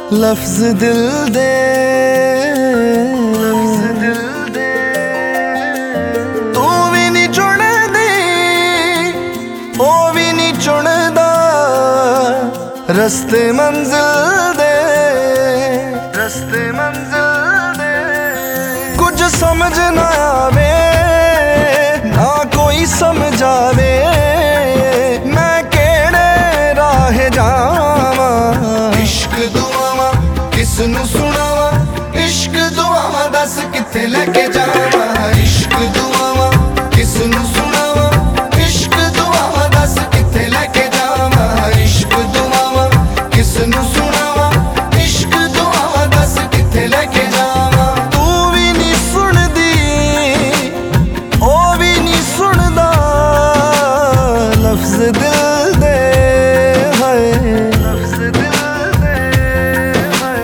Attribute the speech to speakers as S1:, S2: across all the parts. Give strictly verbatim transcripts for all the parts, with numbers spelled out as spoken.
S1: लफ्ज दिल दे लफ्ज दिल दे तू भी नहीं चुनदी ओ भी नहीं चुनदा रस्ते मंजिल दे रस्ते मंजिल दे कुछ समझ ना आवे ना कोई समझावे मैं केड़े राह जावां इश्क दुआवां किसनू सुनावां इश्क दुआवां दस किथे लेके जावां इश्क दुआवां किसनू सुनावां इश्क दुआवां दस किथे लेके जावां इश्क दुआवां किसनू सुनावां इश्क दुआवां दस किथे लेके जावां तू भी नहीं सुनदी ओ भी नहीं सुनदा लफ्ज दिल दे हाय लफ्ज दिल दे हाय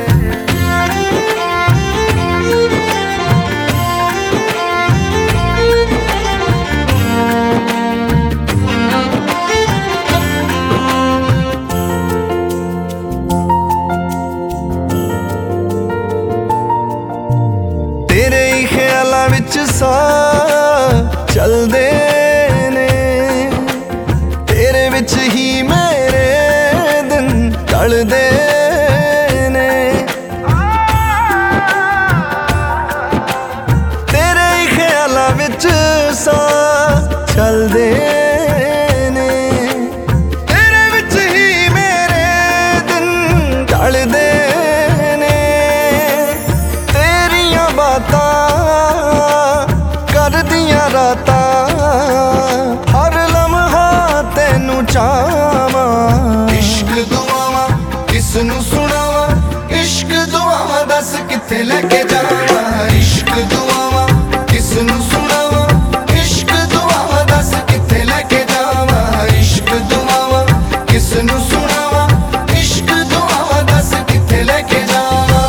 S1: तेरे ही ख्यालां विच सा चलदे ने तेरे विच ही मेरे दिन ढलदे ने तेरे ही ख्यालां विच सा चलदे ने तेरे विच ही मेरे दिन ढलदे ने तेरियां बातां करदियां रातां हर लम्हा तेनू चावां इश्क दुआवां किसनू सुनावां इश्क दुआवां दस किथे लेके जावां इश्क दुआवां किसनू सुनावां इश्क दुआवां दस किथे लेके जावां इश्क दुआवां किसनू सुनावां इश्क दुआवां दस किथे लेके जावां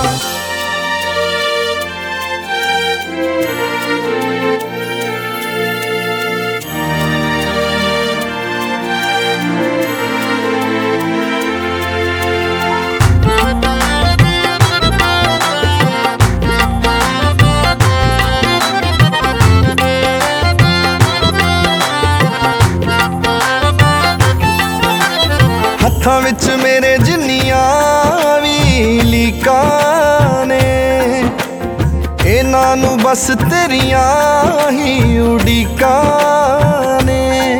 S1: हत्थां विच मेरे जिन्नियां भी लीकां ने इन्हां नू बस तेरियां ही उड़ीकां ने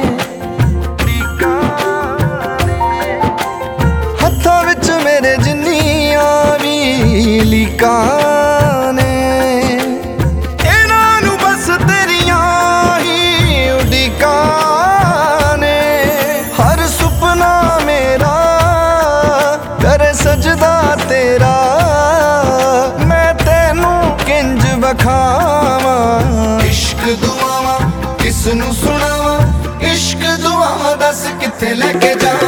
S1: हत्थां विच मेरे जिन्नियां भी लीकां ने इन्हां नू बस तेरियां ही उड़ीकां ने हर सुपना मेरा करे सजदा तेरा मैं तेनू किंज बखावां इश्क दुआवां किसनू सुनावां इश्क दुआवां दस किथे लेके जावां